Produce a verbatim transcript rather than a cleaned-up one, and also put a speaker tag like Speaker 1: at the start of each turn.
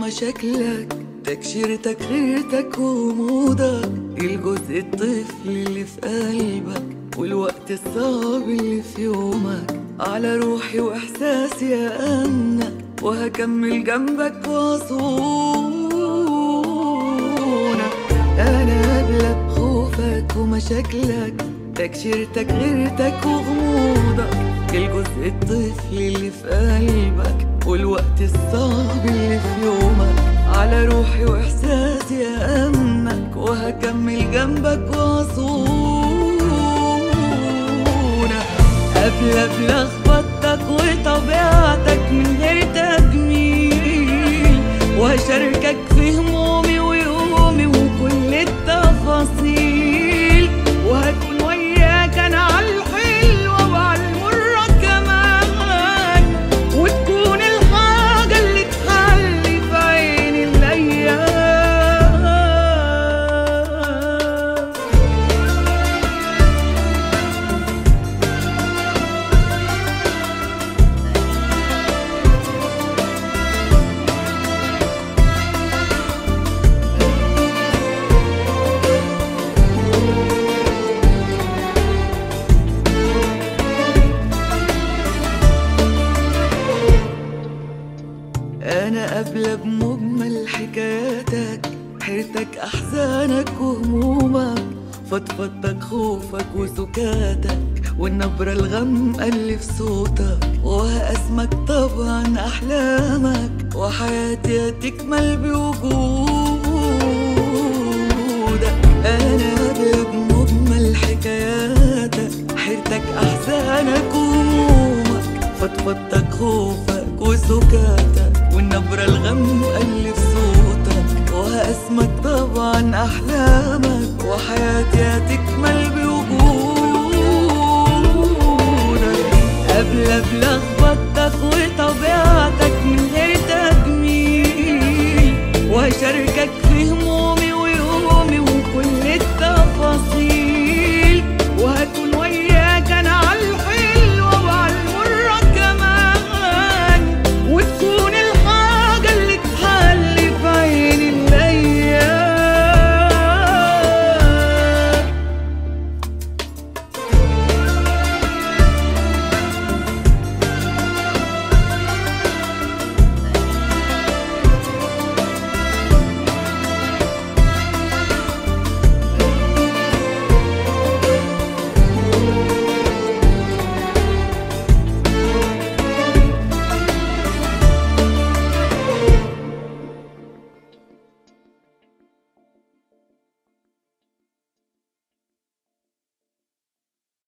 Speaker 1: ومشاكلك، تكشيرتك غيرتك وغموضك، الجزء الطفل اللي في قلبك والوقت الصعب اللي في يومك، على روحي واحساسي يا امنك، وهكمل جنبك واصونك. انا قبلك خوفك ومشاكلك، تكشيرتك غيرتك وغموضك، الجزء الطفل اللي في قلبك والوقت الصعب اللي في يومك، على روحي واحساسي يا امنك، وهكمل جنبك واصونك. قبل بلخبطتك وطبيعتك من غير تجميل، وهشاركك في همومي ويومي وكل التفاصيل، وهكون وياك انا على الحلوة وعلى المرة كمان، وتكون الحاجة اللي تحلي في عين الايام. أنا قابلة بمجمل حكاياتك، حيرتك أحزانك وهمومك، فضفضتك خوفك وسكاتك، والنبرة الغامقة اللي في صوتك، وهقسمك طبعا أحلامك، وحياتي هتكمل بوجودك. أنا قابلة بمجمل حكاياتك، حيرتك أحزانك وهمومك، فضفضتك خوفك وسكاتك، والنبرة الغامقة اللي في صوتك، وهقسمك طبعا أحلامك، وحياتي هتكمل بوجودك. قبل بلخبطتك وطبيعتك من غير تجميل، وهشاركك في همومك